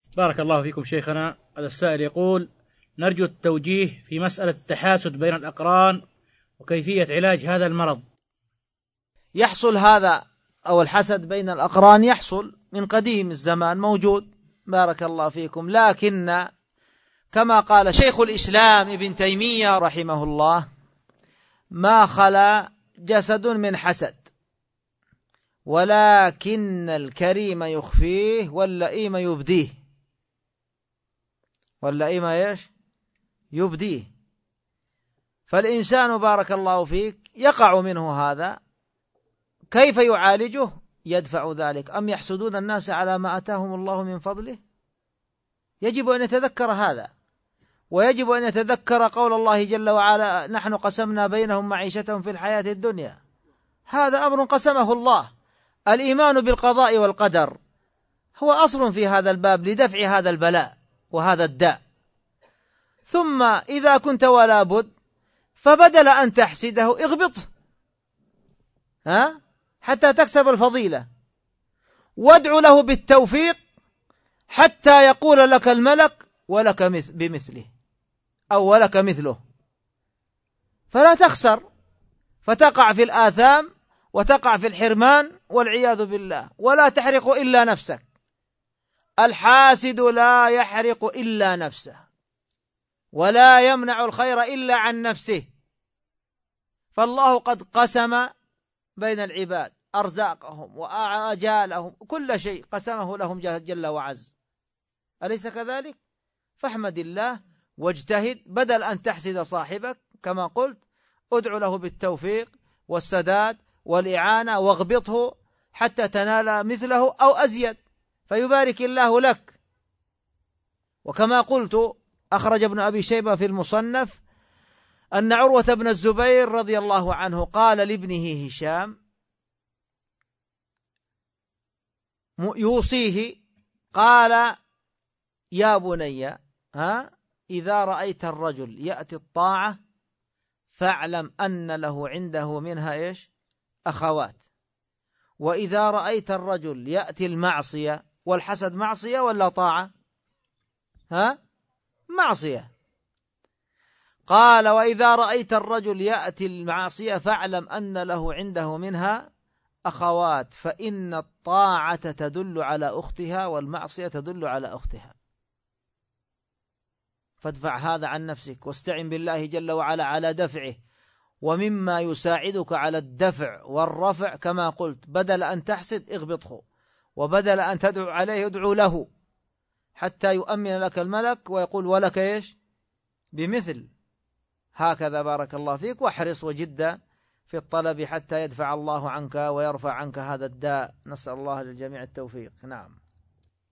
بارك الله فيكم شيخنا. هذا السائل يقول: نرجو التوجيه في مسألة التحاسد بين الأقران وكيفية علاج هذا المرض. يحصل هذا أو الحسد بين الأقران يحصل من قديم الزمان، موجود، بارك الله فيكم، لكن كما قال شيخ الإسلام ابن تيمية رحمه الله: ما خلا جسد من حسد، ولكن الكريم يخفيه واللئيم يبديه. واللئيم ايش؟ يبديه. فالإنسان بارك الله فيك يقع منه هذا، كيف يعالجه؟ يدفع ذلك. أم يحسدون الناس على ما أتاهم الله من فضله؟ يجب أن يتذكر هذا، ويجب أن يتذكر قول الله جل وعلا: نحن قسمنا بينهم معيشتهم في الحياة الدنيا. هذا أمر قسمه الله. الإيمان بالقضاء والقدر هو أصل في هذا الباب لدفع هذا البلاء وهذا الداء. ثم إذا كنت ولا بد، فبدل أن تحسده اغبطه حتى تكسب الفضيلة، وادع له بالتوفيق حتى يقول لك الملك: ولك بمثله، أو ولك مثله، فلا تخسر، فتقع في الآثام وتقع في الحرمان والعياذ بالله، ولا تحرق إلا نفسك. الحاسد لا يحرق إلا نفسه، ولا يمنع الخير إلا عن نفسه. فالله قد قسم بين العباد أرزاقهم وآجالهم، كل شيء قسمه لهم جل وعز، أليس كذلك؟ فاحمد الله واجتهد، بدل أن تحسد صاحبك كما قلت، ادعو له بالتوفيق والسداد والإعانة، واغبطه حتى تنال مثله أو أزيد، فيبارك الله لك. وكما قلت، أخرج ابن أبي شيبة في المصنف أن عروة بن الزبير رضي الله عنه قال لابنه هشام يوصيه، قال: يا بني، إذا رأيت الرجل يأتي الطاعة فاعلم أن له عنده منها إيش؟ أخوات. وإذا رأيت الرجل يأتي المعصية، والحسد معصية ولا طاعة؟ معصية. قال: وإذا رأيت الرجل يأتي المعصية فاعلم أن له عنده منها أخوات، فإن الطاعة تدل على أختها والمعصية تدل على أختها. فادفع هذا عن نفسك، واستعن بالله جل وعلا على دفعه. ومما يساعدك على الدفع والرفع كما قلت، بدل أن تحسد اغبطه، وبدل أن تدعو عليه ادعو له حتى يؤمن لك الملك ويقول: ولك إيش؟ بمثل. هكذا بارك الله فيك، واحرص وجد في الطلب حتى يدفع الله عنك ويرفع عنك هذا الداء. نسأل الله للجميع التوفيق. نعم.